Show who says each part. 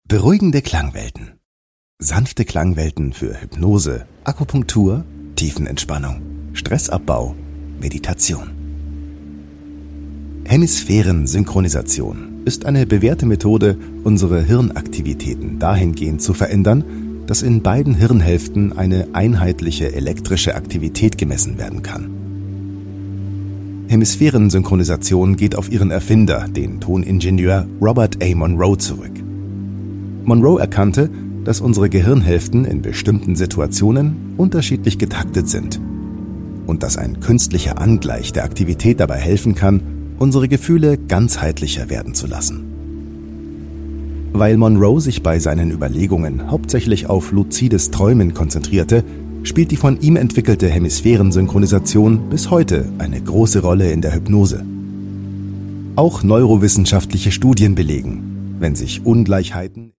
Speaker 1: Beruhigende Klangwelten. Sanfte Klangwelten für Hypnose, Akupunktur, Tiefenentspannung, Stressabbau, Meditation. Hemisphärensynchronisation ist eine bewährte Methode, unsere Hirnaktivitäten dahingehend zu verändern, dass in beiden Hirnhälften eine einheitliche elektrische Aktivität gemessen werden kann. Hemisphärensynchronisation geht auf ihren Erfinder, den Toningenieur Robert A. Monroe, zurück. Monroe erkannte, dass unsere Gehirnhälften in bestimmten Situationen unterschiedlich getaktet sind und dass ein künstlicher Angleich der Aktivität dabei helfen kann, unsere Gefühle ganzheitlicher werden zu lassen. Weil Monroe sich bei seinen Überlegungen hauptsächlich auf luzides Träumen konzentrierte, spielt die von ihm entwickelte Hemisphärensynchronisation bis heute eine große Rolle in der Hypnose. Auch neurowissenschaftliche Studien belegen, wenn sich Ungleichheiten